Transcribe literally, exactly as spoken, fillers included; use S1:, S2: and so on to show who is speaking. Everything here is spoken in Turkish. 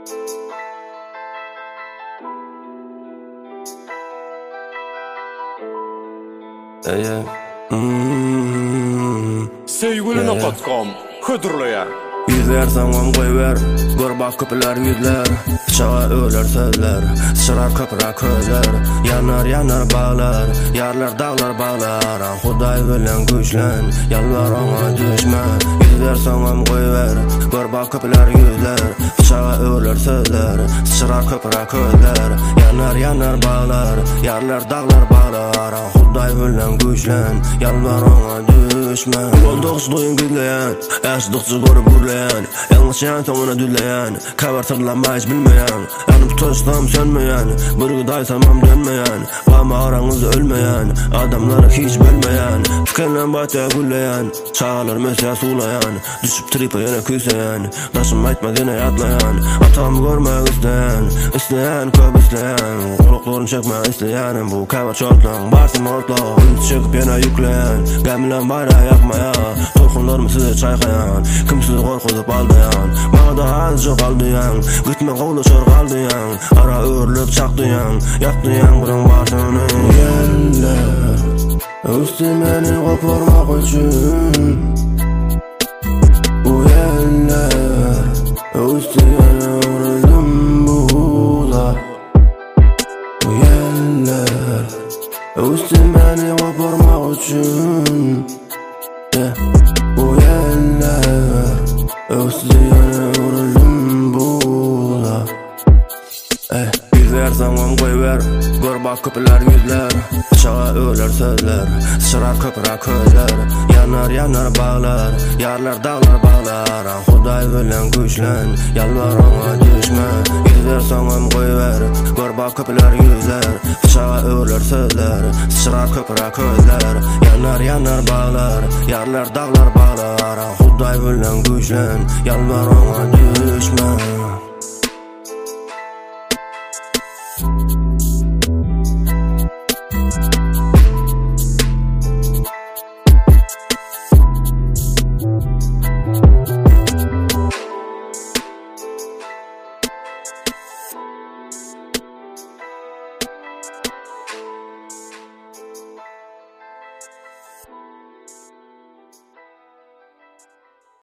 S1: Yeah. Mm-hmm.
S2: Sevgili nokta com Hıdırlayan
S1: Yüzlersen on koyver, gör bak köpüler yüzler, çağa öler sözler, sıçrar köpüra közler, yanar yanar bağlar, yarlar dağlar bağlar, Huday bilen güçlen, yalvar ona düşme. Yüzlersen on koyver, gör bak köpüler yüzler, çağa öler sözler, sıçrar köpüra közler, yanar yanar bağlar, yarlar dağlar bağlar, Huday bilen güçlen, yalvar ona düşme. Olduqçı duyun güdleyen, yaşdıqçı görüp gürleyen, yanlış yan sonuna düleyen, kavar tırlamayız bilmeyen, yanıp tostam sönmeyen, bir gıday tamam dönmeyen, ama aranızda ölmeyen, adamları hiç bölmeyen, tükenlen batya gülleyen, çağlar mesela sulayan, düşüp tripe yine küseyen, taşım aytmaz yine yatlayan, atamı görmek isteyen, isteyen köp isteyen, kuluklarını çekmek isteyen, bu kavar çortlan, barsın ortla, ünlü çıkıp yine yükleyen, gemilen bayrağı yakmaya, tokunlarımı size çaykayan, kimsiz korkuzup aldayan, bana da azıcık aldayan, gitme kolu çor kaldayan, ara örülüp çakdayan, yapdayan kırın varsını. Yeller, üstümeni koparmak için, bu yeller, üstümeni vuruldum buğda, bu yeller, üstümeni koparmak için, yeah. Bu yeller, üstümeni vuruldum buğda. Ey, yüzlersen on koyver, gör bak köpüler yüzler, çağa öler sözler, sıçrar köpüra közler, yanar yanar bağlar, yarlar dağlar bağlar, Huday bilen güçlen, yalvar ona düşme. Yüzlersen on koyver, gör bak köpüler yüzler, çağa öler sözler, sıçrar köpüra közler, yanar yanar bağlar, yarlar dağlar bağlar, Huday bilen güçlen, yalvar ona düşme.